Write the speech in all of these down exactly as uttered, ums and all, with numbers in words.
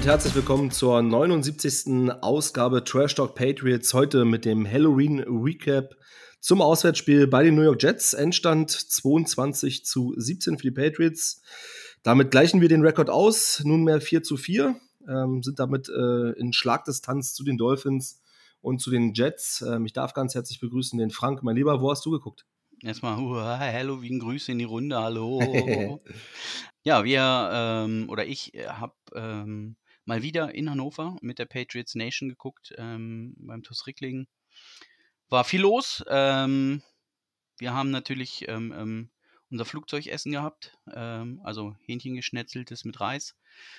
herzlich willkommen zur neunundsiebzigsten Ausgabe Trash Talk Patriots. Heute mit dem Halloween Recap zum Auswärtsspiel bei den New York Jets. Endstand zweiundzwanzig zu siebzehn für die Patriots. Damit gleichen wir den Rekord aus, nunmehr vier zu vier. Ähm, sind damit äh, in Schlagdistanz zu den Dolphins und zu den Jets. Ähm, ich darf ganz herzlich begrüßen den Frank. Mein Lieber, wo hast du geguckt? Erstmal uh, Halloween, Grüße in die Runde, hallo. Ja, wir ähm, oder ich äh, habe ähm, mal wieder in Hannover mit der Patriots Nation geguckt, ähm, beim T U S Rickling. War viel los. Ähm, wir haben natürlich ähm, ähm, unser Flugzeugessen gehabt, ähm, also Hähnchengeschnetzeltes mit Reis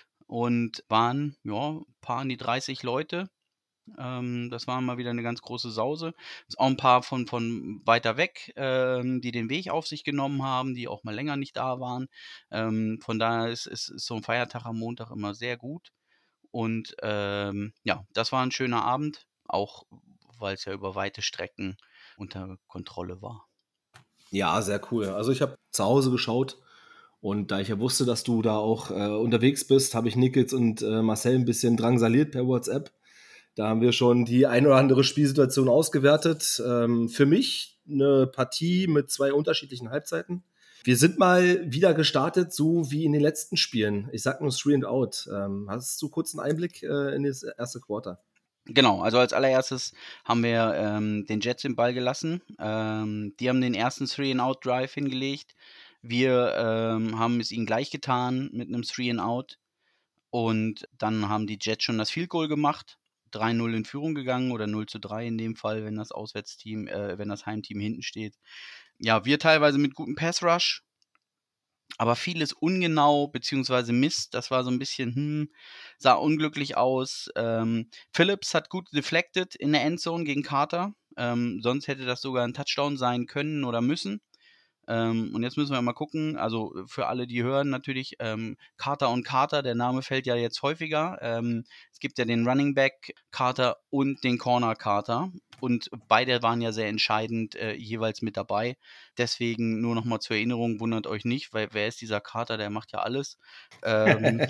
und waren ja ein paar an die dreißig Leute. Ähm, das war mal wieder eine ganz große Sause. Ist auch ein paar von von weiter weg, ähm, die den Weg auf sich genommen haben, die auch mal länger nicht da waren. Ähm, von daher ist ist ist so ein Feiertag am Montag immer sehr gut. Und, ähm, ja, das war ein schöner Abend, auch weil es ja über weite Strecken unter Kontrolle war. Ja, sehr cool. Also ich habe zu Hause geschaut und da ich ja wusste, dass du da auch äh, unterwegs bist, habe ich Nickels und äh, Marcel ein bisschen drangsaliert per WhatsApp. Da haben wir schon die ein oder andere Spielsituation ausgewertet. Ähm, für mich eine Partie mit zwei unterschiedlichen Halbzeiten. Wir sind mal wieder gestartet, so wie in den letzten Spielen. Ich sag nur Three and Out. Ähm, hast du kurz einen Einblick äh, in das erste Quarter? Genau, also als allererstes haben wir ähm, den Jets den Ball gelassen. Ähm, die haben den ersten Three-and-Out-Drive hingelegt. Wir ähm, haben es ihnen gleich getan mit einem Three-and-Out. Und dann haben die Jets schon das Field Goal gemacht, drei null in Führung gegangen oder null zu drei in dem Fall, wenn das Auswärtsteam, äh, wenn das Heimteam hinten steht. Ja, wir teilweise mit gutem Pass Rush, aber vieles ungenau beziehungsweise Mist. Das war so ein bisschen, hm, sah unglücklich aus. Ähm, Phillips hat gut deflected in der Endzone gegen Carter. Ähm, sonst hätte das sogar ein Touchdown sein können oder müssen. Ähm, und jetzt müssen wir mal gucken, also für alle, die hören natürlich, ähm, Carter und Carter, der Name fällt ja jetzt häufiger. Ähm, es gibt ja den Running Back Carter und den Corner Carter und beide waren ja sehr entscheidend äh, jeweils mit dabei. Deswegen nur nochmal zur Erinnerung, wundert euch nicht, weil wer ist dieser Carter, der macht ja alles. Ähm,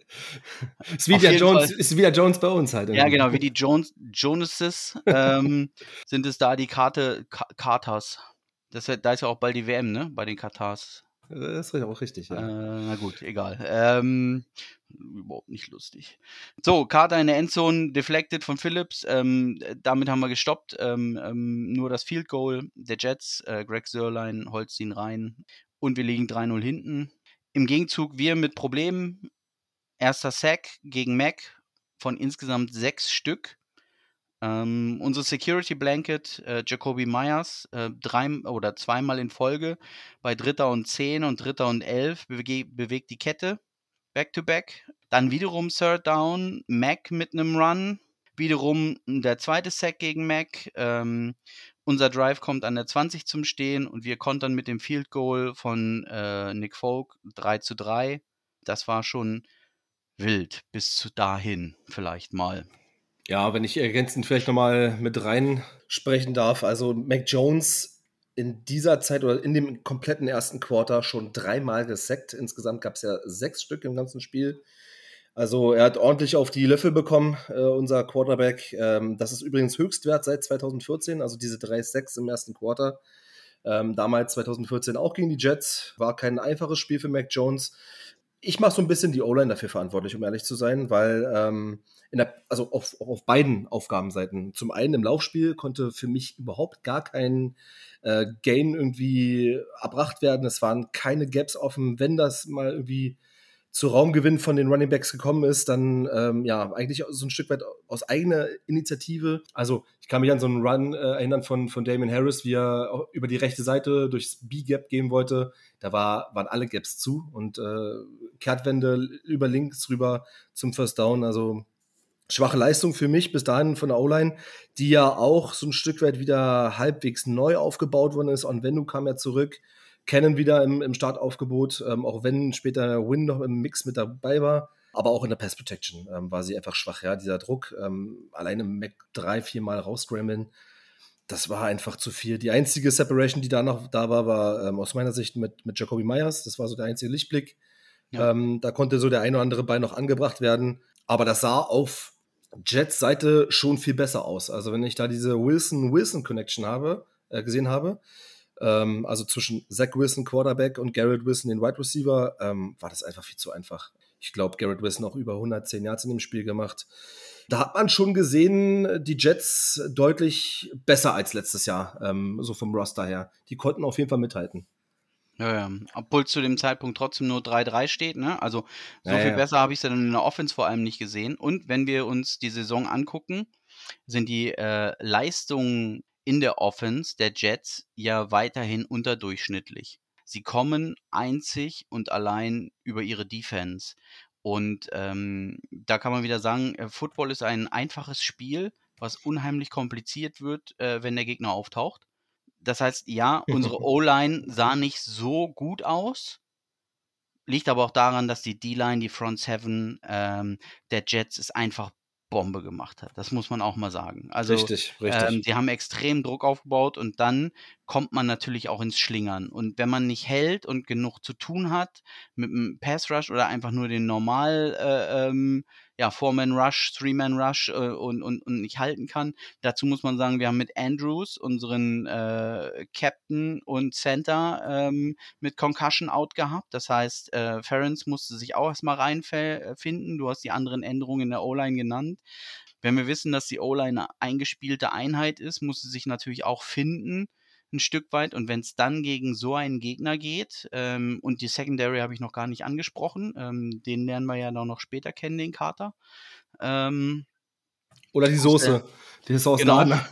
ist, wie auf der jeden Jones, Fall, ist wie der Jones bei uns halt ja irgendwie. genau, wie die Jones, Jonases ähm, sind es da die Karte, Ka- Carters. Das, wär- da ist ja auch bald die W M, ne? Bei den Katars. Das ist auch richtig, Äh, ja. na gut, egal. Ähm, überhaupt nicht lustig. So, Carter in der Endzone, deflected von Phillips. Ähm, damit haben wir gestoppt. Ähm, ähm, nur das Field Goal der Jets. Äh, Greg Sörlein holzt ihn rein. Und wir liegen drei null hinten. Im Gegenzug wir mit Problemen. Erster Sack gegen Mac von insgesamt sechs Stück. Ähm, unsere Security Blanket, äh, Jacoby Myers, äh, drei oder zweimal in Folge bei Dritter und zehn und Dritter und elf bewege, bewegt die Kette back to back. Dann wiederum Third Down, Mac mit einem Run. Wiederum der zweite Sack gegen Mac. Ähm, unser Drive kommt an der zwanzig zum Stehen und wir kontern mit dem Field Goal von äh, Nick Folk drei zu drei. Das war schon wild bis zu dahin vielleicht mal. Ja, wenn ich ergänzend vielleicht nochmal mit rein sprechen darf. Also Mac Jones in dieser Zeit oder in dem kompletten ersten Quarter schon dreimal gesackt. Insgesamt gab es ja sechs Stück im ganzen Spiel. Also er hat ordentlich auf die Löffel bekommen, äh, unser Quarterback. Ähm, das ist übrigens Höchstwert seit zweitausendvierzehn, also diese drei Sacks im ersten Quarter. Ähm, damals zweitausendvierzehn auch gegen die Jets. War kein einfaches Spiel für Mac Jones. Ich mache so ein bisschen die O-Line dafür verantwortlich, um ehrlich zu sein, weil ähm, in der, also auf, auf beiden Aufgabenseiten. Zum einen im Laufspiel konnte für mich überhaupt gar kein äh, Gain irgendwie erbracht werden. Es waren keine Gaps offen. Wenn das mal irgendwie zu Raumgewinn von den Running Backs gekommen ist, dann ähm, ja, eigentlich so ein Stück weit aus eigener Initiative. Also ich kann mich an so einen Run äh, erinnern von, von Damien Harris, wie er auch über die rechte Seite durchs B-Gap gehen wollte. Da war, waren alle Gaps zu und äh, Kehrtwende über links rüber zum First Down. Also schwache Leistung für mich bis dahin von der O-Line, die ja auch so ein Stück weit wieder halbwegs neu aufgebaut worden ist. Und Onwenu kam ja zurück, Cannon wieder im, im Startaufgebot, ähm, auch wenn später Win noch im Mix mit dabei war. Aber auch in der Pass Protection ähm, war sie einfach schwach. Ja, dieser Druck, ähm, alleine Mac drei, vier Mal rausscramblen, das war einfach zu viel. Die einzige Separation, die da noch da war, war ähm, aus meiner Sicht mit, mit Jacoby Myers. Das war so der einzige Lichtblick. Ja. Ähm, da konnte so der ein oder andere Ball noch angebracht werden. Aber das sah auf Jets Seite schon viel besser aus. Also wenn ich da diese Wilson-Wilson-Connection habe, äh, gesehen habe, ähm, also zwischen Zach Wilson, Quarterback, und Garrett Wilson, den Wide Receiver, ähm, war das einfach viel zu einfach. Ich glaube, Garrett Wilson auch über hundertzehn Yards in dem Spiel gemacht. Da hat man schon gesehen, die Jets deutlich besser als letztes Jahr, ähm, so vom Roster her. Die konnten auf jeden Fall mithalten. Ja, ja. Obwohl zu dem Zeitpunkt trotzdem nur drei drei steht, ne? Also so Ja, viel ja. besser habe ich es dann in der Offense vor allem nicht gesehen. Und wenn wir uns die Saison angucken, sind die äh, Leistungen in der Offense der Jets ja weiterhin unterdurchschnittlich. Sie kommen einzig und allein über ihre Defense. Und ähm, da kann man wieder sagen, äh, Football ist ein einfaches Spiel, was unheimlich kompliziert wird, äh, wenn der Gegner auftaucht. Das heißt, ja, unsere O-Line sah nicht so gut aus. Liegt aber auch daran, dass die D-Line, die Front Seven ähm, der Jets es einfach Bombe gemacht hat. Das muss man auch mal sagen. Also Richtig, richtig. ähm, die haben extrem Druck aufgebaut und dann kommt man natürlich auch ins Schlingern. Und wenn man nicht hält und genug zu tun hat mit einem Pass Rush oder einfach nur den normal äh, ähm, ja, Four-Man-Rush, Three-Man-Rush äh, und, und, und nicht halten kann. Dazu muss man sagen, wir haben mit Andrews, unseren äh, Captain und Center, ähm, mit Concussion out gehabt. Das heißt, äh, Ferentz musste sich auch erstmal reinfinden. Du hast die anderen Änderungen in der O-Line genannt. Wenn wir wissen, dass die O-Line eine eingespielte Einheit ist, muss sie sich natürlich auch finden, ein Stück weit. Und wenn es dann gegen so einen Gegner geht, ähm, und die Secondary habe ich noch gar nicht angesprochen, ähm, den lernen wir ja noch später kennen, den Carter. Ähm, Oder die Soße, die ist aus genau. Laden.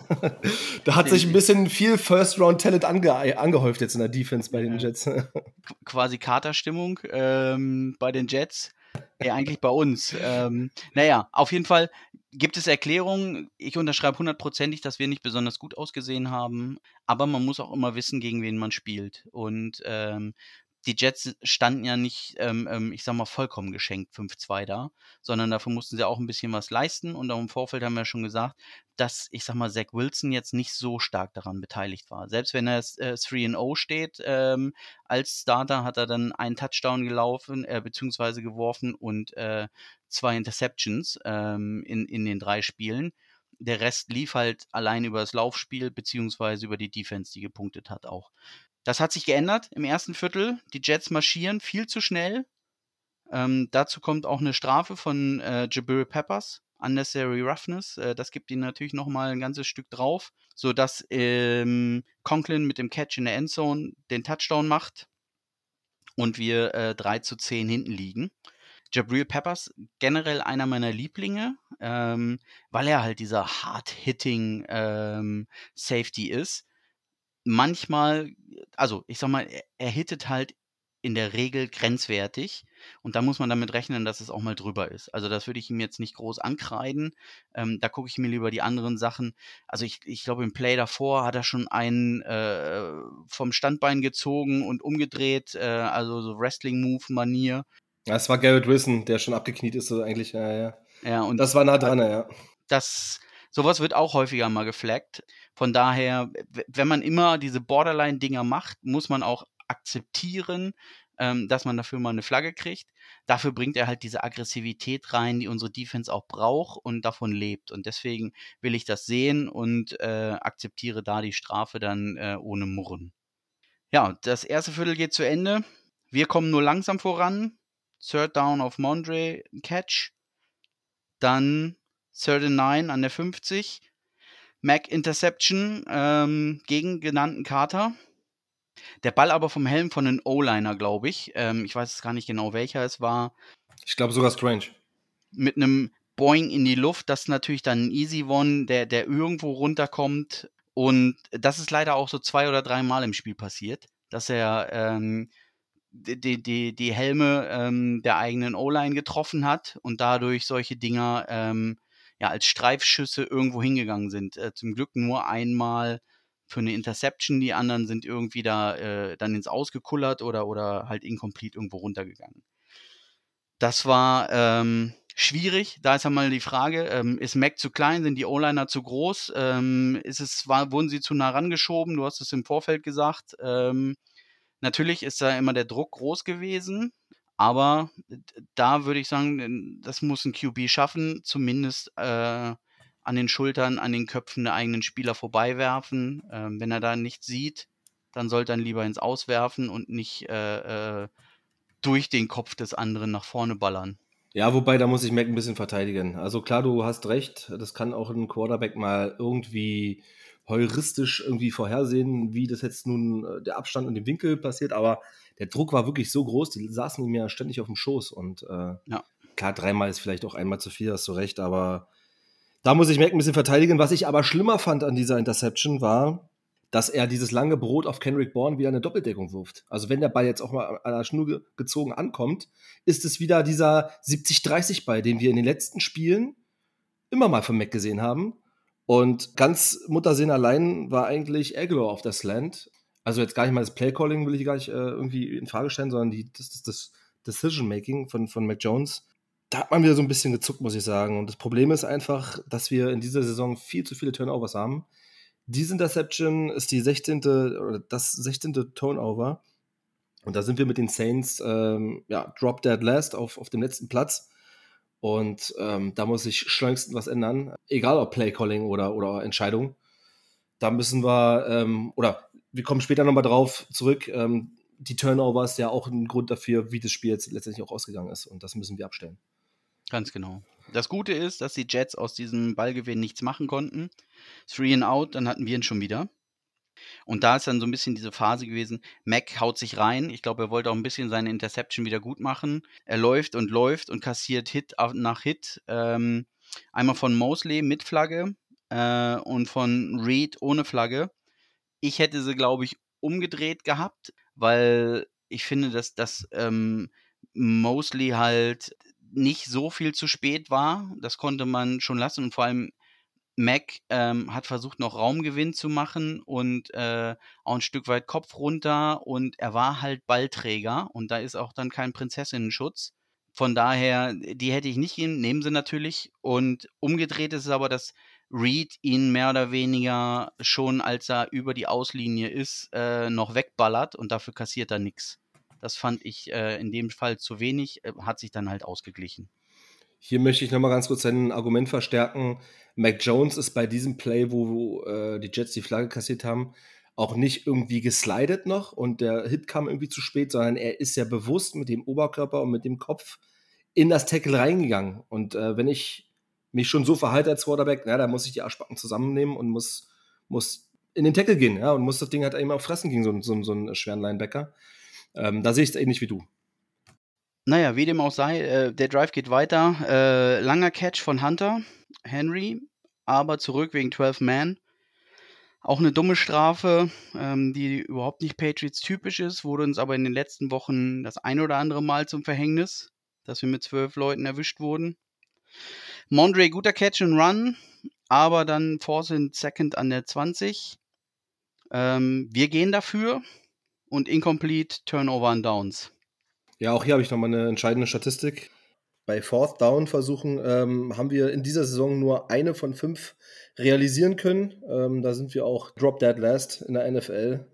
Da hat sich ein bisschen viel First-Round-Talent ange angehäuft jetzt in der Defense bei den Jets. Quasi Katerstimmung ähm, bei den Jets. Ja, eigentlich bei uns. Ähm, naja, auf jeden Fall gibt es Erklärungen. Ich unterschreibe hundertprozentig, dass wir nicht besonders gut ausgesehen haben. Aber man muss auch immer wissen, gegen wen man spielt. Und ähm, die Jets standen ja nicht, ähm, ähm, ich sag mal, vollkommen geschenkt fünf zwei da, sondern dafür mussten sie auch ein bisschen was leisten. Und auch im Vorfeld haben wir schon gesagt, dass, ich sag mal, Zach Wilson jetzt nicht so stark daran beteiligt war. Selbst wenn er äh, drei und null steht, ähm, als Starter hat er dann einen Touchdown gelaufen, äh, beziehungsweise geworfen und äh, zwei Interceptions ähm, in, in den drei Spielen. Der Rest lief halt allein über das Laufspiel, beziehungsweise über die Defense, die gepunktet hat auch. Das hat sich geändert im ersten Viertel. Die Jets marschieren viel zu schnell. Ähm, dazu kommt auch eine Strafe von äh, Jabril Peppers, Unnecessary Roughness. Äh, das gibt ihnen natürlich nochmal ein ganzes Stück drauf, sodass ähm, Conklin mit dem Catch in der Endzone den Touchdown macht und wir äh, drei zu zehn hinten liegen. Jabril Peppers, generell einer meiner Lieblinge, ähm, weil er halt dieser Hard-Hitting ähm, Safety ist. Manchmal, also ich sag mal, er, er hittet halt in der Regel grenzwertig und da muss man damit rechnen, dass es auch mal drüber ist. Also das würde ich ihm jetzt nicht groß ankreiden. Ähm, da gucke ich mir lieber die anderen Sachen. Also ich, ich glaube, im Play davor hat er schon einen äh, vom Standbein gezogen und umgedreht, äh, also so Wrestling-Move-Manier. Das war Garrett Wilson, der schon abgekniet ist, so eigentlich. Ja, ja. Ja, und das war nah dran, ja. Das, sowas wird auch häufiger mal geflaggt. Von daher, wenn man immer diese Borderline-Dinger macht, muss man auch akzeptieren, ähm, dass man dafür mal eine Flagge kriegt. Dafür bringt er halt diese Aggressivität rein, die unsere Defense auch braucht und davon lebt. Und deswegen will ich das sehen und äh, akzeptiere da die Strafe dann äh, ohne Murren. Ja, das erste Viertel geht zu Ende. Wir kommen nur langsam voran. Third down auf Mondre, Catch. Dann Third and Nine an der fünfzig. Mac Interception ähm, gegen genannten Carter. Der Ball aber vom Helm von einem O-Liner, glaube ich. Ähm, ich weiß jetzt gar nicht genau, welcher es war. Ich glaube sogar Strange. Mit einem Boing in die Luft. Das ist natürlich dann ein Easy One, der, der irgendwo runterkommt. Und das ist leider auch so zwei oder dreimal im Spiel passiert, dass er ähm, die, die, die Helme ähm, der eigenen O-Line getroffen hat und dadurch solche Dinger ähm, ja, als Streifschüsse irgendwo hingegangen sind. Äh, zum Glück nur einmal für eine Interception, die anderen sind irgendwie da äh, dann ins Ausgekullert oder, oder halt incomplete irgendwo runtergegangen. Das war ähm, schwierig. Da ist ja mal die Frage, ähm, ist Mac zu klein, sind die O-Liner zu groß? Ähm, ist es, war, wurden sie zu nah rangeschoben? Du hast es im Vorfeld gesagt. Ähm, Natürlich ist da immer der Druck groß gewesen, Aber d da würde ich sagen, das muss ein Q B schaffen, zumindest, äh, an den Schultern, an den Köpfen der eigenen Spieler vorbeiwerfen. Ähm, wenn er da nichts sieht, dann sollte er ihn lieber ins Aus werfen und nicht, äh, äh, durch den Kopf des anderen nach vorne ballern. Ja, wobei, da muss ich Mac ein bisschen verteidigen. Also klar, du hast recht, das kann auch ein Quarterback mal irgendwie heuristisch irgendwie vorhersehen, wie das jetzt nun äh, der Abstand und den Winkel passiert, aber der Druck war wirklich so groß, die saßen ihm ja ständig auf dem Schoß und äh, Ja. klar, dreimal ist vielleicht auch einmal zu viel, hast du recht, aber da muss ich Mac ein bisschen verteidigen. Was ich aber schlimmer fand an dieser Interception war, dass er dieses lange Brot auf Kendrick Bourne wieder eine Doppeldeckung wirft. Also wenn der Ball jetzt auch mal an der Schnur ge- gezogen ankommt, ist es wieder dieser siebzig dreißig Ball, den wir in den letzten Spielen immer mal von Mac gesehen haben. Und ganz Muttersinn allein war eigentlich Aguilar auf der Slant. Also jetzt gar nicht mal das Playcalling will ich gar nicht äh, irgendwie in Frage stellen, sondern die, das, das, das Decision-Making von, von Mac Jones. Da hat man wieder so ein bisschen gezuckt, muss ich sagen. Und das Problem ist einfach, dass wir in dieser Saison viel zu viele Turnovers haben. Diese Interception ist die sechzehnte oder das sechzehnte Turnover. Und da sind wir mit den Saints ähm, ja, drop dead last auf, auf dem letzten Platz. Und ähm, da muss sich schleunigstens was ändern. Egal ob Playcalling oder, oder Entscheidung. Da müssen wir, ähm, oder wir kommen später nochmal drauf zurück, ähm, die Turnovers ja auch ein Grund dafür, wie das Spiel jetzt letztendlich auch ausgegangen ist. Und das müssen wir abstellen. Ganz genau. Das Gute ist, dass die Jets aus diesem Ballgewinn nichts machen konnten. Three and out, dann hatten wir ihn schon wieder. Und da ist dann so ein bisschen diese Phase gewesen, Mac haut sich rein. Ich glaube, er wollte auch ein bisschen seine Interception wieder gut machen. Er läuft und läuft und kassiert Hit auf- nach Hit. Ähm, einmal von Mosley mit Flagge äh, und von Reed ohne Flagge. Ich hätte sie, glaube ich, umgedreht gehabt, weil ich finde, dass dass, ähm, Mosley halt nicht so viel zu spät war. Das konnte man schon lassen und vor allem Mac, ähm, hat versucht, noch Raumgewinn zu machen und, äh, auch ein Stück weit Kopf runter und er war halt Ballträger und da ist auch dann kein Prinzessinnenschutz. Von daher, die hätte ich nicht gegeben, nehmen sie natürlich. Und umgedreht ist es aber, dass Reed ihn mehr oder weniger schon, als er über die Auslinie ist, äh, noch wegballert und dafür kassiert er nix. Das fand ich, äh, in dem Fall zu wenig, äh, hat sich dann halt ausgeglichen. Hier möchte ich nochmal ganz kurz ein Argument verstärken. Mac Jones ist bei diesem Play, wo äh, die Jets die Flagge kassiert haben, auch nicht irgendwie geslidet noch und der Hit kam irgendwie zu spät, sondern er ist ja bewusst mit dem Oberkörper und mit dem Kopf in das Tackle reingegangen. Und äh, wenn ich mich schon so verhalte als Quarterback, na, da muss ich die Arschbacken zusammennehmen und muss, muss in den Tackle gehen, ja, und muss das Ding halt eben auch fressen gegen so, so, so einen schweren Linebacker. Ähm, da sehe ich es ähnlich wie du. Naja, wie dem auch sei, äh, der Drive geht weiter. Äh, langer Catch von Hunter Henry, aber zurück wegen zwölf Man. Auch eine dumme Strafe, ähm, die überhaupt nicht Patriots-typisch ist, wurde uns aber in den letzten Wochen das ein oder andere Mal zum Verhängnis, dass wir mit zwölf Leuten erwischt wurden. Mondre, guter Catch and Run, aber dann Fourth and Second an der zwanzig. Ähm, wir gehen dafür und Incomplete, Turnover and Downs. Ja, auch hier habe ich nochmal eine entscheidende Statistik. Bei Fourth Down Versuchen ähm, haben wir in dieser Saison nur eine von fünf realisieren können. Ähm, da sind wir auch Drop Dead Last in der N F L.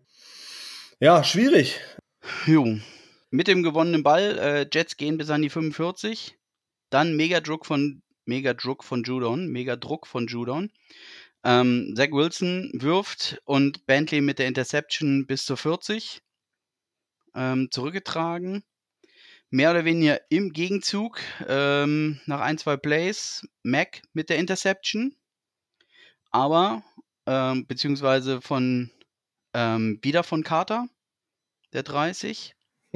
Ja, schwierig. Jo. Mit dem gewonnenen Ball, äh, Jets gehen bis an die fünfundvierzig. Dann Mega-Druck von Mega-Druck von Judon, Mega-Druck von Judon. Ähm, Zach Wilson wirft und Bentley mit der Interception bis zur vierzig ähm, zurückgetragen. Mehr oder weniger im Gegenzug ähm, nach ein, zwei Plays Mac mit der Interception. Aber, ähm, beziehungsweise von ähm, wieder von Carter, der dreißig,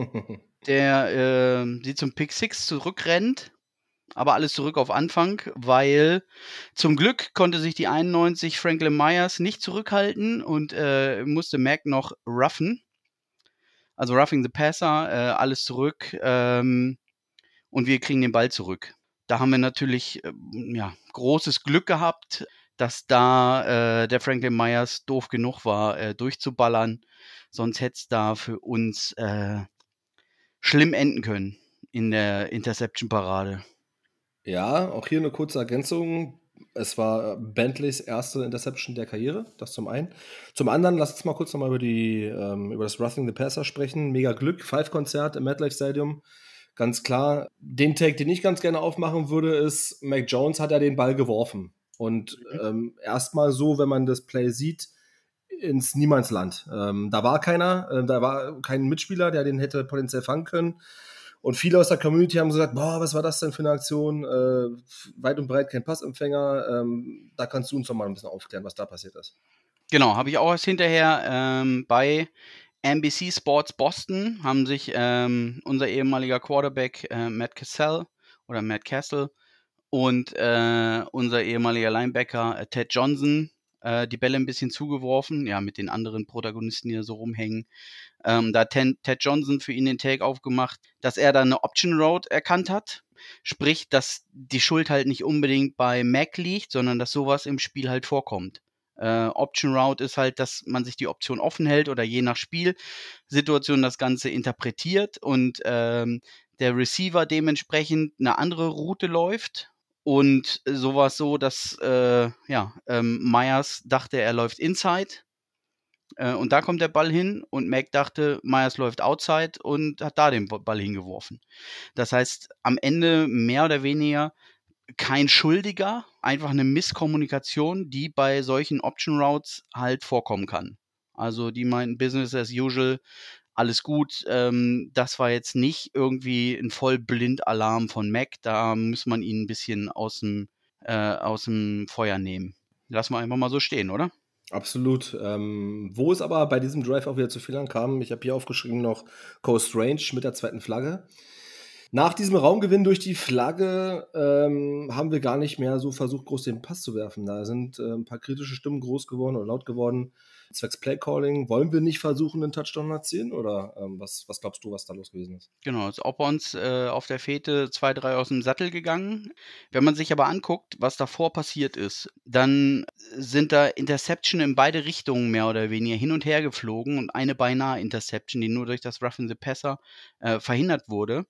der äh, sie zum Pick Six zurückrennt. Aber alles zurück auf Anfang, weil zum Glück konnte sich die einundneunzig Franklin Myers nicht zurückhalten und äh, musste Mac noch roughen. Also roughing the passer, äh, alles zurück ähm, und wir kriegen den Ball zurück. Da haben wir natürlich äh, ja, großes Glück gehabt, dass da äh, der Franklin Myers doof genug war, äh, durchzuballern. Sonst hätte es da für uns äh, schlimm enden können in der Interception-Parade. Ja, auch hier eine kurze Ergänzung. Es war Bentleys erste Interception der Karriere, das zum einen. Zum anderen, lass uns mal kurz nochmal über, die, ähm, über das Roughing the Passer sprechen. Mega Glück, Five-Konzert im MetLife Stadium. ganz klar. Den Take, den ich ganz gerne aufmachen würde, ist, Mac Jones hat ja den Ball geworfen. Und Mhm. ähm, erstmal so, wenn man das Play sieht, ins Niemandsland. Ähm, da war keiner, äh, da war kein Mitspieler, der den hätte potenziell fangen können. Und viele aus der Community haben gesagt, boah, was war das denn für eine Aktion? Äh, weit und breit kein Passempfänger. Ähm, da kannst du uns doch mal ein bisschen aufklären, was da passiert ist. Genau, habe ich auch erst hinterher ähm, bei N B C Sports Boston haben sich ähm, unser ehemaliger Quarterback äh, Matt Cassell oder Matt Castle und äh, unser ehemaliger Linebacker äh, Ted Johnson äh, die Bälle ein bisschen zugeworfen, ja, mit den anderen Protagonisten, die da so rumhängen. Ähm, da hat Ten, Ted Johnson für ihn den Take aufgemacht, dass er da eine Option Road erkannt hat. Sprich, dass die Schuld halt nicht unbedingt bei Mac liegt, sondern dass sowas im Spiel halt vorkommt. Äh, Option Route ist halt, dass man sich die Option offen hält oder je nach Spielsituation das Ganze interpretiert und ähm, der Receiver dementsprechend eine andere Route läuft. Und so war es so, dass äh, ja, ähm, Myers dachte, er läuft Inside. Äh, und da kommt der Ball hin und Mac dachte, Myers läuft Outside und hat da den Ball hingeworfen. Das heißt, am Ende mehr oder weniger kein Schuldiger, einfach eine Misskommunikation, die bei solchen Option Routes halt vorkommen kann. Also die meinten Business as usual, alles gut. Ähm, das war jetzt nicht irgendwie ein Vollblind-Alarm von Mac. Da muss man ihn ein bisschen aus dem, äh, aus dem Feuer nehmen. Lassen wir einfach mal so stehen, oder? Absolut. Ähm, wo es aber bei diesem Drive auch wieder zu Fehlern kam, ich habe hier aufgeschrieben noch Coast Range mit der zweiten Flagge. Nach diesem Raumgewinn durch die Flagge ähm, haben wir gar nicht mehr so versucht, groß den Pass zu werfen. Da sind äh, ein paar kritische Stimmen groß geworden oder laut geworden. Zwecks Playcalling. Wollen wir nicht versuchen, einen Touchdown zu erzielen? Oder ähm, was, was glaubst du, was da los gewesen ist? Genau, ist auch bei uns äh, auf der Fete zwei, drei aus dem Sattel gegangen. Wenn man sich aber anguckt, was davor passiert ist, dann sind da Interception in beide Richtungen mehr oder weniger hin und her geflogen und eine beinahe Interception, die nur durch das Roughing the Passer äh, verhindert wurde.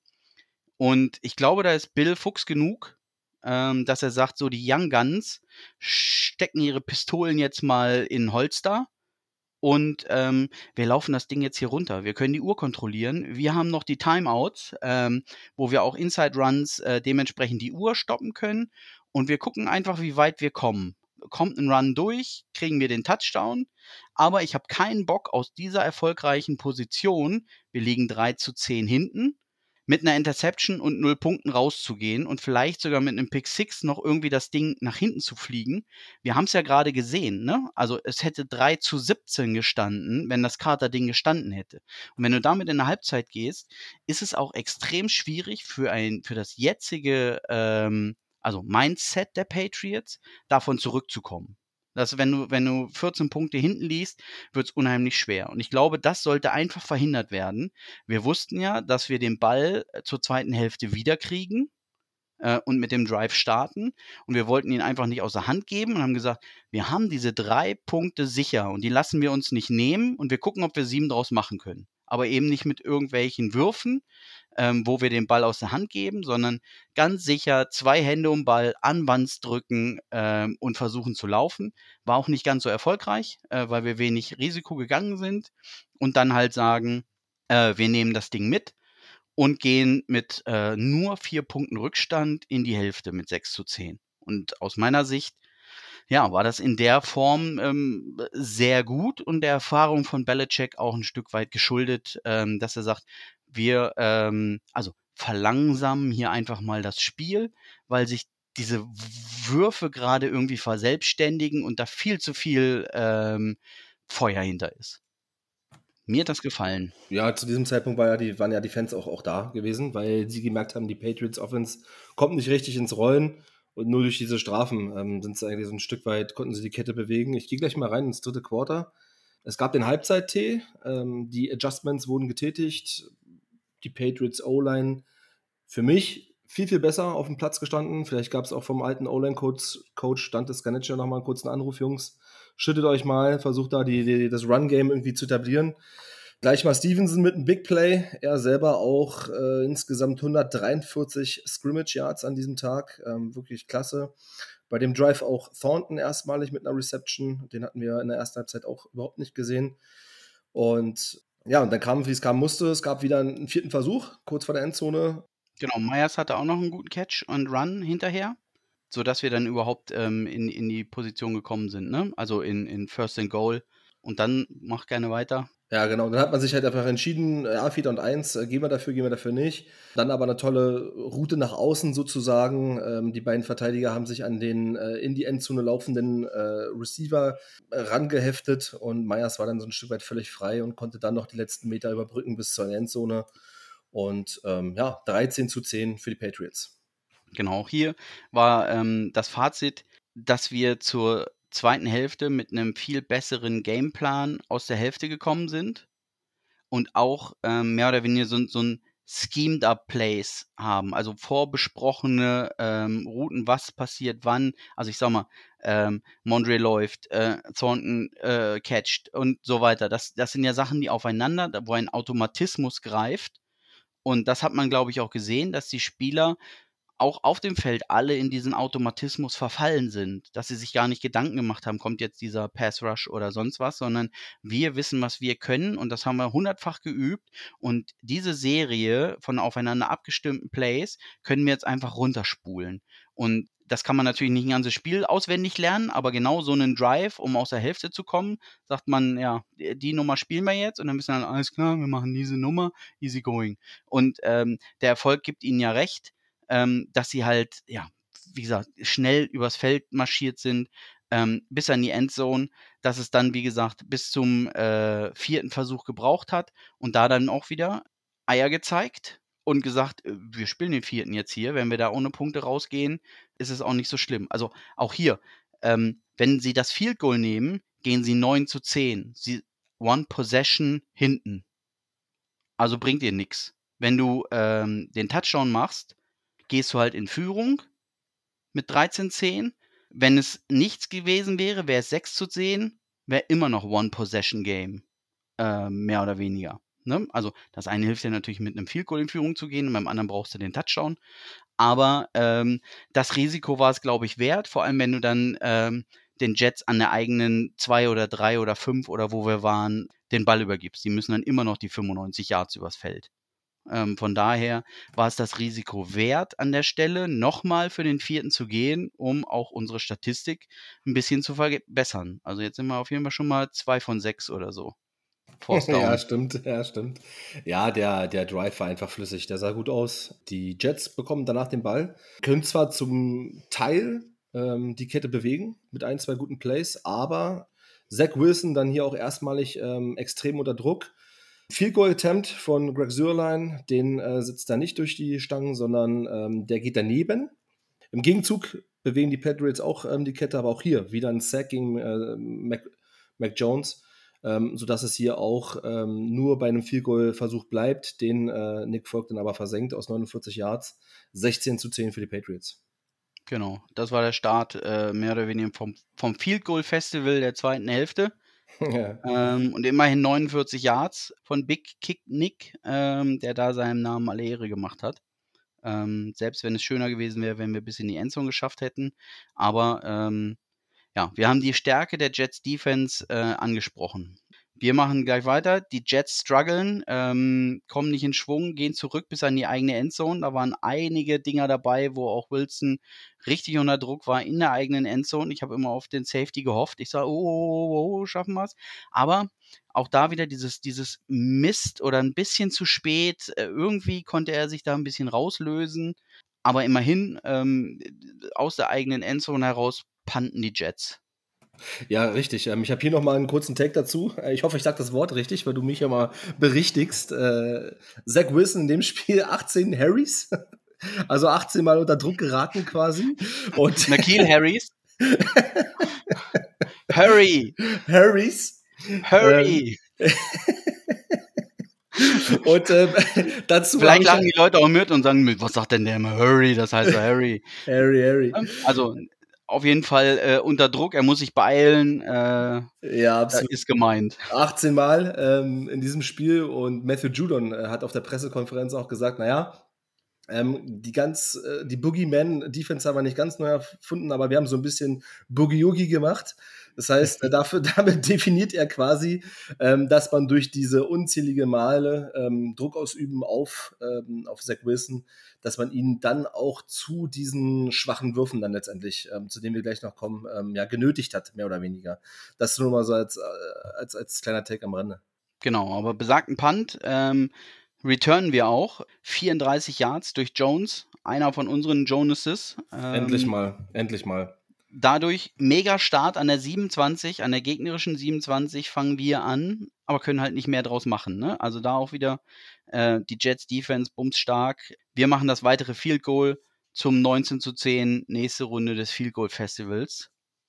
Und ich glaube, da ist Bill Fuchs genug, ähm, dass er sagt, so die Young Guns stecken ihre Pistolen jetzt mal in Holster und ähm, wir laufen das Ding jetzt hier runter. Wir können die Uhr kontrollieren. Wir haben noch die Timeouts, ähm, wo wir auch Inside Runs äh, dementsprechend die Uhr stoppen können. Und wir gucken einfach, wie weit wir kommen. Kommt ein Run durch, kriegen wir den Touchdown. Aber ich habe keinen Bock aus dieser erfolgreichen Position, wir liegen drei zu zehn hinten, mit einer Interception und null Punkten rauszugehen und vielleicht sogar mit einem Pick Six noch irgendwie das Ding nach hinten zu fliegen. Wir haben es ja gerade gesehen, ne? Also es hätte drei zu siebzehn gestanden, wenn das Carter-Ding gestanden hätte. Und wenn du damit in der Halbzeit gehst, ist es auch extrem schwierig für ein, für das jetzige, ähm, also Mindset der Patriots, davon zurückzukommen. Dass wenn du, wenn du vierzehn Punkte hinten liegst, wird es unheimlich schwer. Und ich glaube, das sollte einfach verhindert werden. Wir wussten ja, dass wir den Ball äh, zur zweiten Hälfte wiederkriegen äh, und mit dem Drive starten. Und wir wollten ihn einfach nicht aus der Hand geben und haben gesagt, wir haben diese drei Punkte sicher und die lassen wir uns nicht nehmen und wir gucken, ob wir sieben draus machen können. Aber eben nicht mit irgendwelchen Würfen, ähm, wo wir den Ball aus der Hand geben, sondern ganz sicher zwei Hände um Ball an Wand drücken ähm, und versuchen zu laufen. War auch nicht ganz so erfolgreich, äh, weil wir wenig Risiko gegangen sind und dann halt sagen, äh, wir nehmen das Ding mit und gehen mit äh, nur vier Punkten Rückstand in die Hälfte mit sechs zu zehn. Und aus meiner Sicht, ja, war das in der Form ähm, sehr gut und der Erfahrung von Belichick auch ein Stück weit geschuldet, ähm, dass er sagt, wir, ähm, also verlangsamen hier einfach mal das Spiel, weil sich diese Würfe gerade irgendwie verselbstständigen und da viel zu viel ähm, Feuer hinter ist. Mir hat das gefallen. Ja, zu diesem Zeitpunkt war ja die, waren ja die Fans auch, auch da gewesen, weil sie gemerkt haben, die Patriots Offense kommt nicht richtig ins Rollen und nur durch diese Strafen ähm, sind sie eigentlich so ein Stück weit, konnten sie die Kette bewegen. Ich gehe gleich mal rein ins dritte Quarter. Es gab den Halbzeit-Tee, ähm, die Adjustments wurden getätigt, die Patriots O-Line für mich viel, viel besser auf dem Platz gestanden. Vielleicht gab es auch vom alten O-Line-Coach Coach Dante Scarnecchia noch mal einen kurzen Anruf, Jungs, schüttet euch mal, versucht da die, die, das Run-Game irgendwie zu etablieren. Gleich mal Stevenson mit einem Big Play. Er selber auch äh, insgesamt hundertdreiundvierzig Scrimmage Yards an diesem Tag. Ähm, wirklich klasse. Bei dem Drive auch Thornton erstmalig mit einer Reception. Den hatten wir in der ersten Halbzeit auch überhaupt nicht gesehen. Und ja, und dann kam, wie es kam musste. Es gab wieder einen vierten Versuch, kurz vor der Endzone. Genau, Myers hatte auch noch einen guten Catch und Run hinterher, sodass wir dann überhaupt ähm, in, in die Position gekommen sind, ne? Also in, in First and Goal. Und dann mach gerne weiter. Ja, genau. Dann hat man sich halt einfach entschieden, ja, Vierter und Eins, äh, gehen wir dafür, gehen wir dafür nicht. Dann aber eine tolle Route nach außen sozusagen. Ähm, die beiden Verteidiger haben sich an den äh, in die Endzone laufenden äh, Receiver äh, rangeheftet und Myers war dann so ein Stück weit völlig frei und konnte dann noch die letzten Meter überbrücken bis zur Endzone. Und ähm, ja, dreizehn zu zehn für die Patriots. Genau, auch hier war ähm, das Fazit, dass wir zur zweiten Hälfte mit einem viel besseren Gameplan aus der Hälfte gekommen sind und auch ähm, mehr oder weniger so, 'n- so ein schemed-up Plays haben, also vorbesprochene ähm, Routen, was passiert wann. Also ich sag mal, ähm, Mondre läuft, äh, Thornton äh, catcht und so weiter. Das, das sind ja Sachen, die aufeinander, da- wo ein Automatismus greift. Und das hat man, glaube ich, auch gesehen, dass die Spieler auch auf dem Feld alle in diesen Automatismus verfallen sind, dass sie sich gar nicht Gedanken gemacht haben, kommt jetzt dieser Pass Rush oder sonst was, sondern wir wissen, was wir können und das haben wir hundertfach geübt und diese Serie von aufeinander abgestimmten Plays können wir jetzt einfach runterspulen und das kann man natürlich nicht ein ganzes Spiel auswendig lernen, aber genau so einen Drive, um aus der Hälfte zu kommen, sagt man, ja, die Nummer spielen wir jetzt und dann müssen wir dann, alles klar, wir machen diese Nummer, easy going. Und ähm, der Erfolg gibt ihnen ja recht, ähm, dass sie halt, ja, wie gesagt, schnell übers Feld marschiert sind, ähm, bis an die Endzone, dass es dann, wie gesagt, bis zum äh, vierten Versuch gebraucht hat und da dann auch wieder Eier gezeigt und gesagt, äh, wir spielen den vierten jetzt hier, wenn wir da ohne Punkte rausgehen, ist es auch nicht so schlimm. Also auch hier, ähm, wenn sie das Field Goal nehmen, gehen sie neun zu zehn. Sie One Possession hinten. Also bringt ihr nichts. Wenn du ähm, den Touchdown machst, gehst du halt in Führung mit dreizehn zehn. Wenn es nichts gewesen wäre, wäre es sechs zu zehn, wäre immer noch One-Possession-Game, äh, mehr oder weniger. Ne? Also das eine hilft dir natürlich mit einem Field Goal in Führung zu gehen, beim anderen brauchst du den Touchdown. Aber ähm, das Risiko war es, glaube ich, wert, vor allem wenn du dann ähm, den Jets an der eigenen zwei oder drei oder fünf oder wo wir waren, den Ball übergibst. Die müssen dann immer noch die fünfundneunzig Yards übers Feld. Ähm, von daher war es das Risiko wert, an der Stelle nochmal für den vierten zu gehen, um auch unsere Statistik ein bisschen zu verbessern. Also jetzt sind wir auf jeden Fall schon mal zwei von sechs oder so. Force Ja, down. stimmt, ja, stimmt. Ja, der, der Drive war einfach flüssig, der sah gut aus. Die Jets bekommen danach den Ball, können zwar zum Teil ähm, die Kette bewegen mit ein, zwei guten Plays, aber Zach Wilson dann hier auch erstmalig ähm, extrem unter Druck. Field Goal Attempt von Greg Zuerlein, den äh, sitzt er nicht durch die Stangen, sondern ähm, der geht daneben. Im Gegenzug bewegen die Patriots auch ähm, die Kette, aber auch hier wieder ein Sack gegen äh, Mac, Mac Jones, ähm, sodass es hier auch ähm, nur bei einem Field Goal Versuch bleibt, den äh, Nick Folk dann aber versenkt aus neunundvierzig Yards. sechzehn zu zehn für die Patriots. Genau, das war der Start äh, mehr oder weniger vom, vom Field Goal Festival der zweiten Hälfte. Ja. Ähm, und immerhin neunundvierzig Yards von Big Kick Nick, ähm, der da seinem Namen alle Ehre gemacht hat. Ähm, selbst wenn es schöner gewesen wäre, wenn wir bis in die Endzone geschafft hätten. Aber ähm, ja, wir haben die Stärke der Jets Defense äh, angesprochen. Wir machen gleich weiter. Die Jets strugglen, ähm, kommen nicht in Schwung, gehen zurück bis an die eigene Endzone. Da waren einige Dinger dabei, wo auch Wilson richtig unter Druck war in der eigenen Endzone. Ich habe immer auf den Safety gehofft. Ich sage, oh, oh, oh, oh, schaffen wir es. Aber auch da wieder dieses, dieses Mist oder ein bisschen zu spät. Äh, irgendwie konnte er sich da ein bisschen rauslösen. Aber immerhin ähm, aus der eigenen Endzone heraus panten die Jets. Ja, richtig. Ähm, ich habe hier noch mal einen kurzen Take dazu. Äh, ich hoffe, ich sage das Wort richtig, weil du mich ja mal berichtigst. Äh, Zach Wilson in dem Spiel achtzehn Harrys, also achtzehn Mal unter Druck geraten quasi. Und N'Keal Harris. Hurry! Harrys. Hurry! Ähm, und ähm, dazu habe Vielleicht ich lachen die Leute auch mit und sagen, was sagt denn der immer Hurry? Das heißt ja Harry. Harry, Harry. Also auf jeden Fall äh, unter Druck, er muss sich beeilen. Äh, Ja, absolut. ist gemeint. achtzehn Mal ähm, in diesem Spiel und Matthew Judon äh, hat auf der Pressekonferenz auch gesagt, naja, Ähm, die ganz, äh, die Boogeyman-Defense haben wir nicht ganz neu erfunden, aber wir haben so ein bisschen Boogie-Oogie gemacht. Das heißt, äh, dafür, damit definiert er quasi, ähm, dass man durch diese unzählige Male ähm, Druck ausüben auf, ähm, auf Zach Wilson, dass man ihn dann auch zu diesen schwachen Würfen dann letztendlich, ähm, zu denen wir gleich noch kommen, ähm, ja, genötigt hat, mehr oder weniger. Das nur mal so als, äh, als, als kleiner Take am Rande. Genau, aber besagten Punt ähm, returnen wir auch. vierunddreißig Yards durch Jones, einer von unseren Jonases. Ähm, Endlich mal, endlich mal. Dadurch mega Start an der siebenundzwanzig, an der gegnerischen siebenundzwanzig fangen wir an, aber können halt nicht mehr draus machen. Ne? Also da auch wieder äh, die Jets Defense bumsstark. Wir machen das weitere Field Goal zum neunzehn zu zehn, nächste Runde des Field Goal Festivals.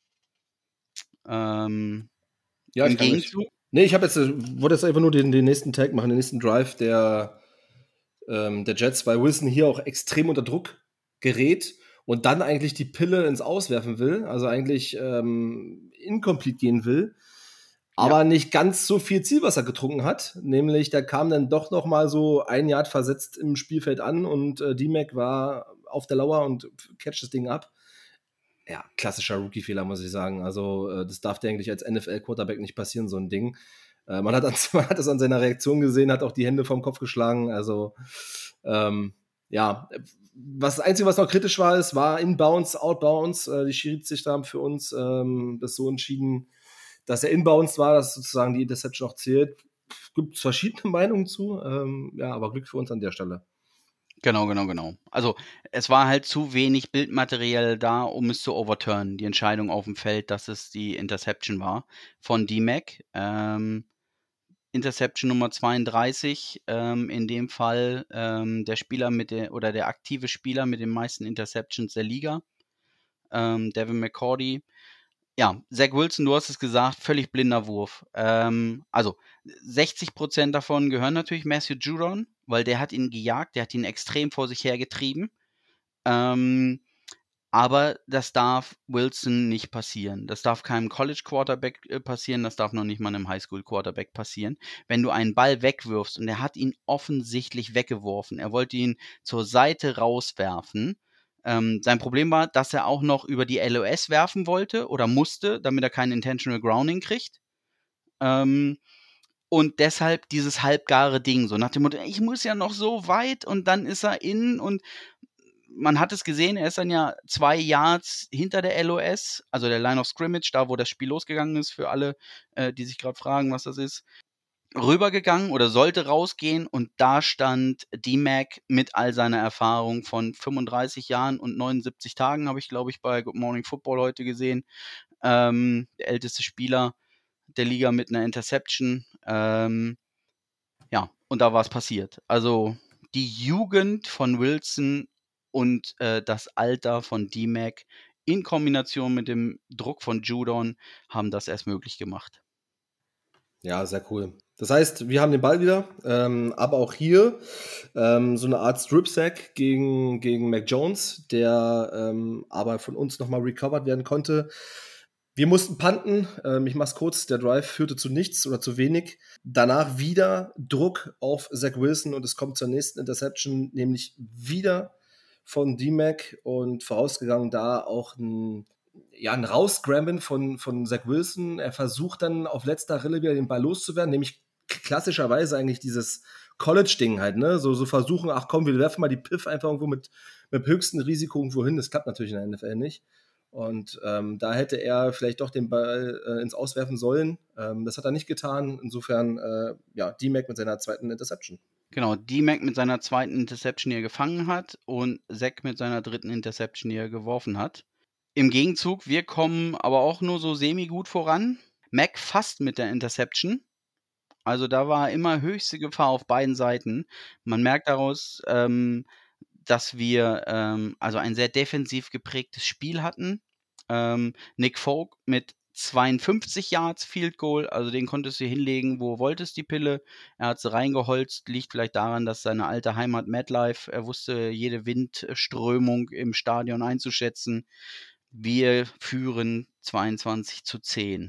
Ähm, Ja, Im ich kann mich. Gegenzug. Nee, ich habe jetzt, äh, wollte jetzt einfach nur den, den nächsten Tag machen, den nächsten Drive der, ähm, der Jets, weil Wilson hier auch extrem unter Druck gerät und dann eigentlich die Pille ins Auswerfen will, also eigentlich ähm, incomplete gehen will, aber Ja. nicht ganz so viel Zielwasser getrunken hat. Nämlich, der kam dann doch noch mal so ein Yard versetzt im Spielfeld an und äh, D-Mac war auf der Lauer und catcht das Ding ab. Ja, klassischer Rookie-Fehler, muss ich sagen. Also, äh, das darf dir eigentlich als N F L-Quarterback nicht passieren, so ein Ding. Äh, man, hat an, man hat es an seiner Reaktion gesehen, hat auch die Hände vom Kopf geschlagen. Also, ähm, ja, was, das Einzige, was noch kritisch war, ist, war Inbounds, Outbounds. Äh, die Schiedsrichter haben für uns ähm, das so entschieden, dass er Inbounds war, dass sozusagen die Interception auch zählt. Gibt es verschiedene Meinungen zu. Ähm, ja, aber Glück für uns an der Stelle. Genau, genau, genau. Also es war halt zu wenig Bildmaterial da, um es zu overturnen, die Entscheidung auf dem Feld, dass es die Interception war von D-Mac. Ähm, Interception Nummer zweiunddreißig, ähm, in dem Fall ähm, der Spieler mit der oder der aktive Spieler mit den meisten Interceptions der Liga, ähm, Devin McCourty. Ja, Zach Wilson, du hast es gesagt, völlig blinder Wurf. Ähm, also sechzig Prozent davon gehören natürlich Matthew Judon, weil der hat ihn gejagt, der hat ihn extrem vor sich hergetrieben. Ähm, aber das darf Wilson nicht passieren. Das darf keinem College Quarterback äh, passieren, das darf noch nicht mal einem Highschool Quarterback passieren. Wenn du einen Ball wegwirfst und er hat ihn offensichtlich weggeworfen, er wollte ihn zur Seite rauswerfen. Ähm, sein Problem war, dass er auch noch über die L O S werfen wollte oder musste, damit er kein Intentional Grounding kriegt. Ähm, und deshalb dieses halbgare Ding, so nach dem Motto, ich muss ja noch so weit und dann ist er in und man hat es gesehen, er ist dann ja zwei Yards hinter der L O S, also der Line of Scrimmage, da wo das Spiel losgegangen ist, für alle, äh, die sich gerade fragen, was das ist, rübergegangen oder sollte rausgehen und da stand D-Mac mit all seiner Erfahrung von fünfunddreißig Jahren und neunundsiebzig Tagen, habe ich, glaube ich, bei Good Morning Football heute gesehen, ähm, der älteste Spieler der Liga mit einer Interception. Ähm, ja, und da war es passiert. Also die Jugend von Wilson und äh, das Alter von D-Mac in Kombination mit dem Druck von Judon haben das erst möglich gemacht. Ja, sehr cool. Das heißt, wir haben den Ball wieder, ähm, aber auch hier ähm, so eine Art Strip-Sack gegen, gegen Mac Jones, der ähm, aber von uns nochmal recovered werden konnte. Wir mussten punten, ähm, ich mach's kurz, der Drive führte zu nichts oder zu wenig. Danach wieder Druck auf Zach Wilson und es kommt zur nächsten Interception, nämlich wieder von D-Mac und vorausgegangen da auch ein ja, ein Rausgrabben von, von Zach Wilson. Er versucht dann auf letzter Rille wieder den Ball loszuwerden, nämlich klassischerweise eigentlich dieses College-Ding halt, ne? So, so versuchen, ach komm, wir werfen mal die Piff einfach irgendwo mit, mit höchstem Risiko irgendwo hin. Das klappt natürlich in der N F L nicht. Und ähm, da hätte er vielleicht doch den Ball äh, ins Auswerfen sollen. Ähm, das hat er nicht getan. Insofern, äh, ja, D-Mac mit seiner zweiten Interception. Genau, D-Mac mit seiner zweiten Interception, die er gefangen hat und Zach mit seiner dritten Interception, die er geworfen hat. Im Gegenzug, wir kommen aber auch nur so semi-gut voran. Mac fast mit der Interception. Also da war immer höchste Gefahr auf beiden Seiten. Man merkt daraus, ähm, dass wir ähm, also ein sehr defensiv geprägtes Spiel hatten. Ähm, Nick Folk mit zweiundfünfzig Yards Field Goal, also den konntest du hinlegen, wo wolltest die Pille. Er hat sie reingeholzt, liegt vielleicht daran, dass seine alte Heimat MetLife, er wusste jede Windströmung im Stadion einzuschätzen. Wir führen zweiundzwanzig zu zehn.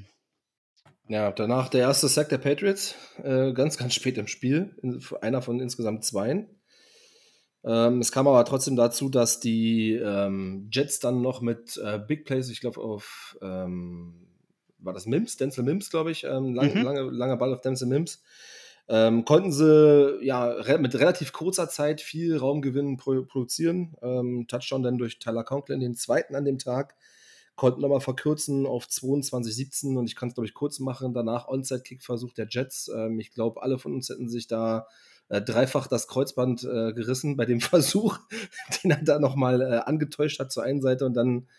Ja, danach der erste Sack der Patriots, äh, ganz, ganz spät im Spiel, einer von insgesamt zweien. Ähm, es kam aber trotzdem dazu, dass die ähm, Jets dann noch mit äh, Big Plays, ich glaube auf, ähm, war das Mims, Denzel Mims, glaube ich, ähm, lang, Mhm. lange, langer Ball auf Denzel Mims, ähm, konnten sie ja re mit relativ kurzer Zeit viel Raumgewinn pro produzieren. Ähm, Touchdown dann durch Tyler Conklin, den zweiten an dem Tag, konnten nochmal verkürzen auf zweiundzwanzig siebzehn und ich kann es, glaube ich, kurz machen. Danach Onside-Kick-Versuch der Jets. Ähm, ich glaube, alle von uns hätten sich da äh, dreifach das Kreuzband äh, gerissen bei dem Versuch, den er da nochmal äh, angetäuscht hat zur einen Seite und dann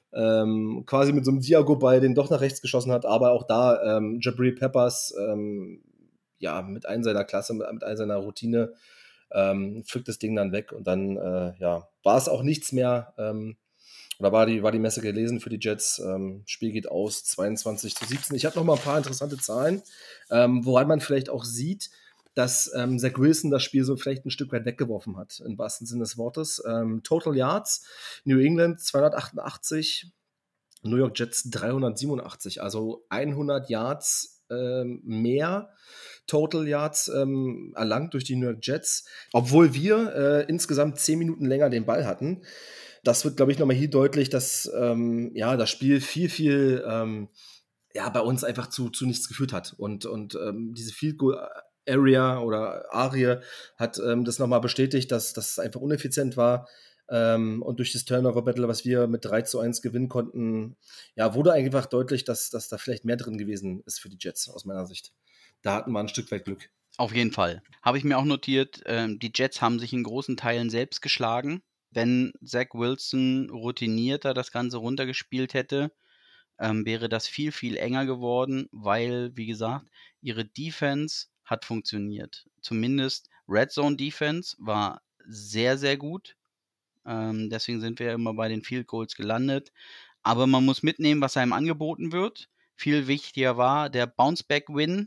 ähm, quasi mit so einem Diago-Ball den doch nach rechts geschossen hat. Aber auch da ähm, Jabril Peppers, ähm, ja, mit all seiner Klasse, mit, mit all seiner Routine, ähm, pflückt das Ding dann weg und dann, äh, ja, war es auch nichts mehr, ähm, oder war die, war die Messe gelesen für die Jets. Ähm, Spiel geht aus zweiundzwanzig zu siebzehn. Ich habe noch mal ein paar interessante Zahlen, ähm, woran man vielleicht auch sieht, dass ähm, Zach Wilson das Spiel so vielleicht ein Stück weit weggeworfen hat, im wahrsten Sinne des Wortes. Ähm, Total Yards, New England zweihundertachtundachtzig, New York Jets dreihundertsiebenundachtzig, also hundert Yards ähm, mehr Total Yards ähm, erlangt durch die New York Jets, obwohl wir äh, insgesamt zehn Minuten länger den Ball hatten. Das wird, glaube ich, nochmal hier deutlich, dass ähm, ja, das Spiel viel, viel ähm, ja, bei uns einfach zu, zu nichts geführt hat. Und, und ähm, diese Field Goal Area oder Arie hat ähm, das nochmal bestätigt, dass das einfach uneffizient war. Ähm, und durch das Turnover-Battle, was wir mit drei zu eins gewinnen konnten, ja, wurde einfach deutlich, dass, dass da vielleicht mehr drin gewesen ist für die Jets, aus meiner Sicht. Da hatten wir ein Stück weit Glück. Auf jeden Fall. Habe ich mir auch notiert, ähm, die Jets haben sich in großen Teilen selbst geschlagen. Wenn Zach Wilson routinierter das Ganze runtergespielt hätte, ähm, wäre das viel, viel enger geworden, weil, wie gesagt, ihre Defense hat funktioniert. Zumindest Red Zone Defense war sehr, sehr gut. Ähm, deswegen sind wir ja immer bei den Field Goals gelandet. Aber man muss mitnehmen, was einem angeboten wird. Viel wichtiger war der Bounce-Back-Win,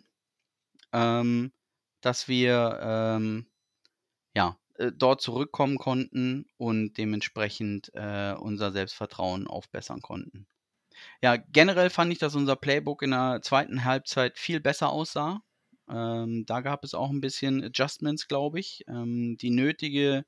ähm, dass wir ähm, ja, äh, dort zurückkommen konnten und dementsprechend äh, unser Selbstvertrauen aufbessern konnten. Ja, generell fand ich, dass unser Playbook in der zweiten Halbzeit viel besser aussah. Ähm, da gab es auch ein bisschen Adjustments, glaube ich. Ähm, die nötige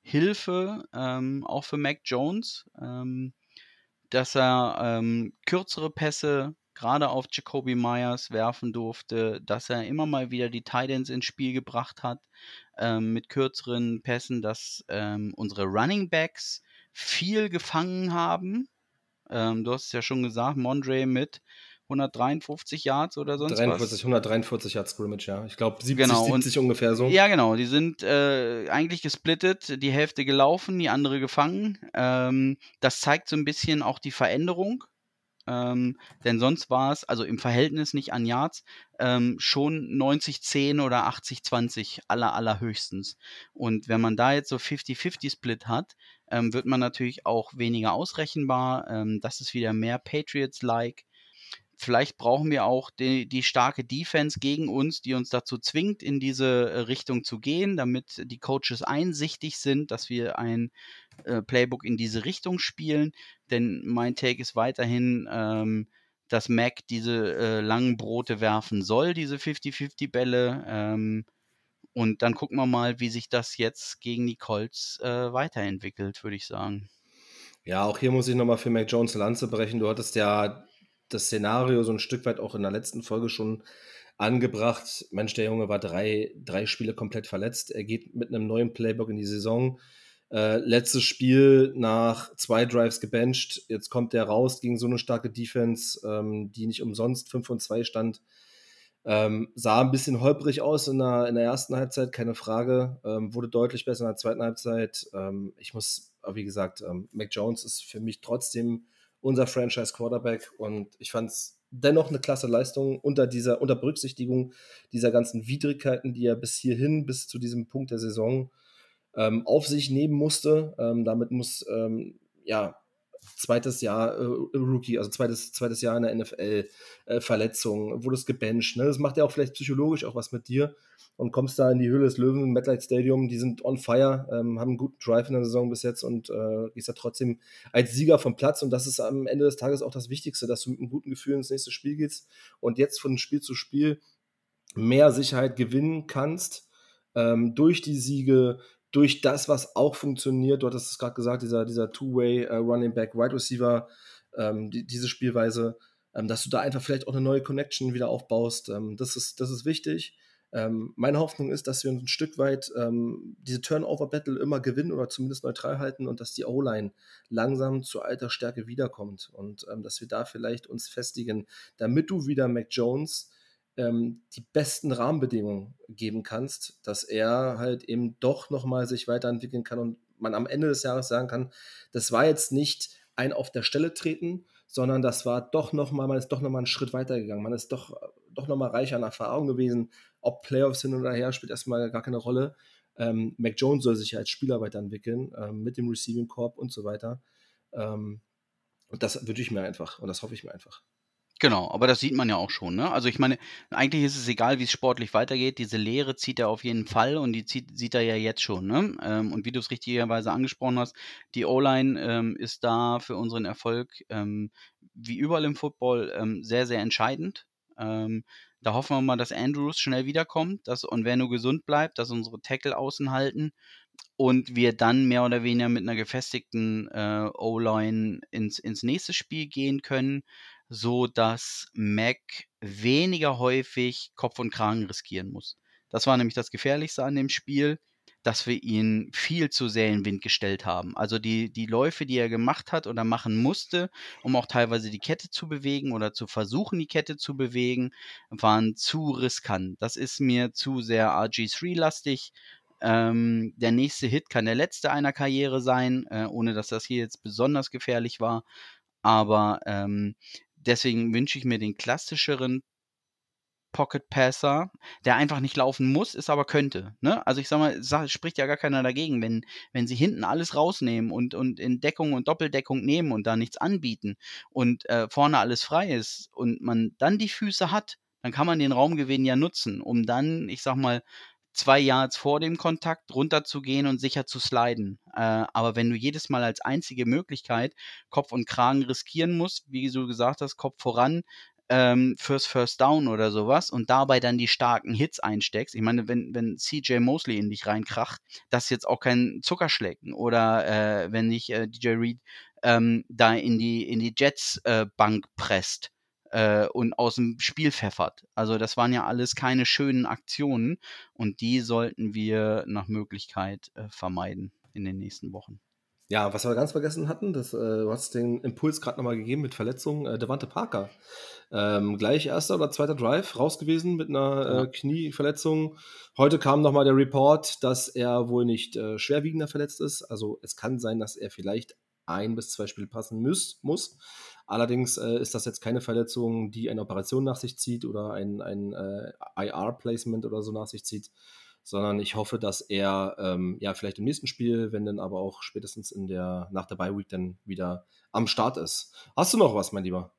Hilfe, ähm, auch für Mac Jones, ähm, dass er ähm, kürzere Pässe gerade auf Jakobi Meyers werfen durfte, dass er immer mal wieder die Tight Ends ins Spiel gebracht hat ähm, mit kürzeren Pässen, dass ähm, unsere Running Backs viel gefangen haben. Ähm, du hast es ja schon gesagt, Mondre mit hundertdreiundfünfzig Yards oder sonst dreiundvierzig, was. hundertdreiundvierzig Yards Scrimmage, ja. Ich glaube siebzig, Genau, und siebzig ungefähr so. ja, genau, die sind äh, eigentlich gesplittet, die Hälfte gelaufen, die andere gefangen. Ähm, das zeigt so ein bisschen auch die Veränderung. Ähm, denn sonst war es, also im Verhältnis nicht an Yards, ähm, schon neunzig zehn oder achtzig zwanzig aller, allerhöchstens. Und wenn man da jetzt so fünfzig fünfzig Split hat, ähm, wird man natürlich auch weniger ausrechenbar. Ähm, das ist wieder mehr Patriots-like. Vielleicht brauchen wir auch die, die starke Defense gegen uns, die uns dazu zwingt, in diese äh, Richtung zu gehen, damit die Coaches einsichtig sind, dass wir ein äh, Playbook in diese Richtung spielen. Denn mein Take ist weiterhin, ähm, dass Mac diese äh, langen Brote werfen soll, diese fünfzig fünfzig Bälle. Ähm, und dann gucken wir mal, wie sich das jetzt gegen die Colts äh, weiterentwickelt, würde ich sagen. Ja, auch hier muss ich nochmal für Mac Jones eine Lanze brechen. Du hattest ja das Szenario so ein Stück weit auch in der letzten Folge schon angebracht. Mensch, der Junge war drei, drei Spiele komplett verletzt. Er geht mit einem neuen Playbook in die Saison. Äh, letztes Spiel nach zwei Drives gebencht. Jetzt kommt der raus gegen so eine starke Defense, ähm, die nicht umsonst fünf und zwei stand. Ähm, sah ein bisschen holprig aus in der, in der ersten Halbzeit, keine Frage. Ähm, wurde deutlich besser in der zweiten Halbzeit. Ähm, ich muss, wie gesagt, ähm, Mac Jones ist für mich trotzdem unser Franchise-Quarterback und ich fand es dennoch eine klasse Leistung unter dieser, unter Berücksichtigung dieser ganzen Widrigkeiten, die er bis hierhin, bis zu diesem Punkt der Saison ähm, auf sich nehmen musste. Ähm, damit muss, ähm, ja, zweites Jahr äh, Rookie, also zweites, zweites Jahr in der N F L, äh, Verletzung, wurdest gebencht. Ne? Das macht ja auch vielleicht psychologisch auch was mit dir und kommst da in die Höhle des Löwen im MetLife Stadium, die sind on fire, ähm, haben einen guten Drive in der Saison bis jetzt und äh, gehst ja trotzdem als Sieger vom Platz und das ist am Ende des Tages auch das Wichtigste, dass du mit einem guten Gefühl ins nächste Spiel gehst und jetzt von Spiel zu Spiel mehr Sicherheit gewinnen kannst ähm, durch die Siege, durch das, was auch funktioniert, du hattest es gerade gesagt, dieser, dieser Two-Way äh, Running Back, Wide Receiver, ähm, die, diese Spielweise, ähm, dass du da einfach vielleicht auch eine neue Connection wieder aufbaust, ähm, das ist, das ist wichtig. Ähm, meine Hoffnung ist, dass wir uns ein Stück weit ähm, diese Turnover-Battle immer gewinnen oder zumindest neutral halten und dass die O-Line langsam zu alter Stärke wiederkommt und ähm, dass wir da vielleicht uns festigen, damit du wieder Mac Jones ähm, die besten Rahmenbedingungen geben kannst, dass er halt eben doch nochmal sich weiterentwickeln kann und man am Ende des Jahres sagen kann, das war jetzt nicht ein auf der Stelle treten, sondern das war doch nochmal, man ist doch nochmal einen Schritt weitergegangen, man ist doch, doch nochmal reicher an Erfahrung gewesen, ob Playoffs hin oder her, spielt erstmal gar keine Rolle. Ähm, Mac Jones soll sich ja als Spieler weiterentwickeln, ähm, mit dem Receiving Corp und so weiter. Ähm, und das wünsche ich mir einfach und das hoffe ich mir einfach. Genau, aber das sieht man ja auch schon, ne? Also ich meine, eigentlich ist es egal, wie es sportlich weitergeht. Diese Lehre zieht er auf jeden Fall und die zieht, sieht er ja jetzt schon, ne? Ähm, und wie du es richtigerweise angesprochen hast, die O-Line ähm, ist da für unseren Erfolg, ähm, wie überall im Football, ähm, sehr, sehr entscheidend. Ähm, da hoffen wir mal, dass Andrews schnell wiederkommt, dass Onwenu gesund bleibt, dass unsere Tackle außen halten und wir dann mehr oder weniger mit einer gefestigten äh, O-Line ins, ins nächste Spiel gehen können, so dass Mac weniger häufig Kopf und Kragen riskieren muss. Das war nämlich das Gefährlichste an dem Spiel, dass wir ihn viel zu sehr in den Wind gestellt haben. Also die, die Läufe, die er gemacht hat oder machen musste, um auch teilweise die Kette zu bewegen oder zu versuchen, die Kette zu bewegen, waren zu riskant. Das ist mir zu sehr R G drei lastig. Ähm, der nächste Hit kann der letzte einer Karriere sein, äh, ohne dass das hier jetzt besonders gefährlich war. Aber ähm, deswegen wünsche ich mir den klassischeren Pocket Passer, der einfach nicht laufen muss, es aber könnte. Ne? Also ich sag mal, es spricht ja gar keiner dagegen, wenn, wenn sie hinten alles rausnehmen und, und in Deckung und Doppeldeckung nehmen und da nichts anbieten und äh, vorne alles frei ist und man dann die Füße hat, dann kann man den Raumgewinn ja nutzen, um dann, ich sag mal, zwei Yards vor dem Kontakt runterzugehen und sicher zu sliden. Äh, aber wenn du jedes Mal als einzige Möglichkeit Kopf und Kragen riskieren musst, wie du gesagt hast, Kopf voran, ähm, fürs First Down oder sowas und dabei dann die starken Hits einsteckst. Ich meine, wenn, wenn C J Mosley in dich reinkracht, das ist jetzt auch kein Zuckerschlecken. Oder äh, wenn dich äh, D J Reed ähm, da in die, in die Jets-Bank äh, presst äh, und aus dem Spiel pfeffert. Also das waren ja alles keine schönen Aktionen und die sollten wir nach Möglichkeit äh, vermeiden in den nächsten Wochen. Ja, was wir ganz vergessen hatten, das, äh, du hast den Impuls gerade nochmal gegeben mit Verletzungen, äh, Devante Parker. Ähm, gleich erster oder zweiter Drive raus gewesen mit einer Ja. äh, Knieverletzung. Heute kam nochmal der Report, dass er wohl nicht äh, schwerwiegender verletzt ist. Also es kann sein, dass er vielleicht ein bis zwei Spiele passen muss. muss. Allerdings äh, ist das jetzt keine Verletzung, die eine Operation nach sich zieht oder ein, ein äh, I R-Placement oder so nach sich zieht, sondern ich hoffe, dass er ähm, ja vielleicht im nächsten Spiel, wenn dann aber auch spätestens in der nach der Bye Week dann wieder am Start ist. Hast du noch was, mein Lieber?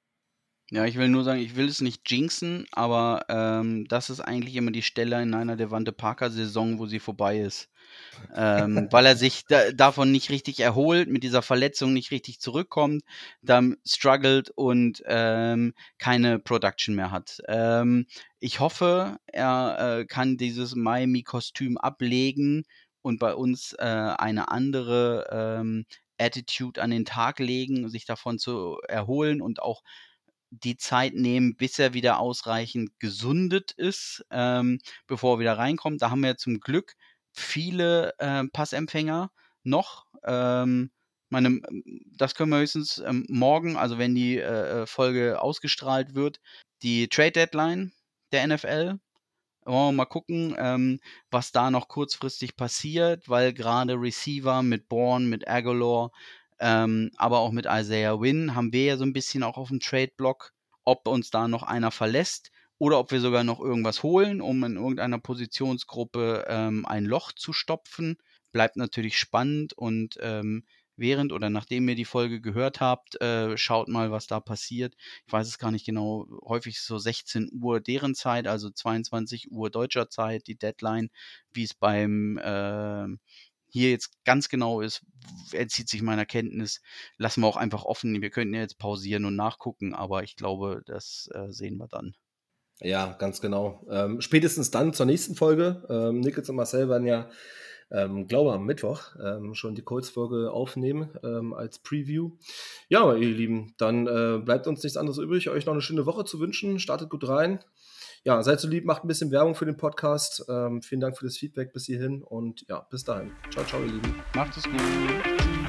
Ja, ich will nur sagen, ich will es nicht jinxen, aber ähm, das ist eigentlich immer die Stelle in einer Devante Parker-Saison, wo sie vorbei ist. Ähm, weil er sich da, davon nicht richtig erholt, mit dieser Verletzung nicht richtig zurückkommt, dann struggelt und ähm, keine Production mehr hat. Ähm, ich hoffe, er äh, kann dieses Miami-Kostüm ablegen und bei uns äh, eine andere ähm, Attitude an den Tag legen, sich davon zu erholen und auch die Zeit nehmen, bis er wieder ausreichend gesundet ist, ähm, bevor er wieder reinkommt. Da haben wir zum Glück viele äh, Passempfänger noch. Ähm, meine, das können wir höchstens ähm, morgen, also wenn die äh, Folge ausgestrahlt wird, die Trade Deadline der N F L. Wollen wir mal gucken, ähm, was da noch kurzfristig passiert, weil gerade Receiver mit Bourne, mit Aguilar, ähm, aber auch mit Isaiah Wynn haben wir ja so ein bisschen auch auf dem Trade-Block, ob uns da noch einer verlässt oder ob wir sogar noch irgendwas holen, um in irgendeiner Positionsgruppe ähm, ein Loch zu stopfen. Bleibt natürlich spannend und ähm, während oder nachdem ihr die Folge gehört habt, äh, schaut mal, was da passiert. Ich weiß es gar nicht genau, häufig ist es so sechzehn Uhr deren Zeit, also zweiundzwanzig Uhr deutscher Zeit, die Deadline, wie es beim äh, hier jetzt ganz genau ist, entzieht sich meiner Kenntnis. Lassen wir auch einfach offen. Wir könnten ja jetzt pausieren und nachgucken, aber ich glaube, das äh, sehen wir dann. Ja, ganz genau. Ähm, spätestens dann zur nächsten Folge. Ähm, Nickels und Marcel werden ja ähm, glaube am Mittwoch, ähm, schon die Colts-Folge aufnehmen ähm, als Preview. Ja, ihr Lieben, dann äh, bleibt uns nichts anderes übrig, euch noch eine schöne Woche zu wünschen. Startet gut rein. Ja, seid so lieb, macht ein bisschen Werbung für den Podcast. Ähm, vielen Dank für das Feedback bis hierhin und ja, bis dahin. Ciao, ciao, ihr Lieben. Macht es gut.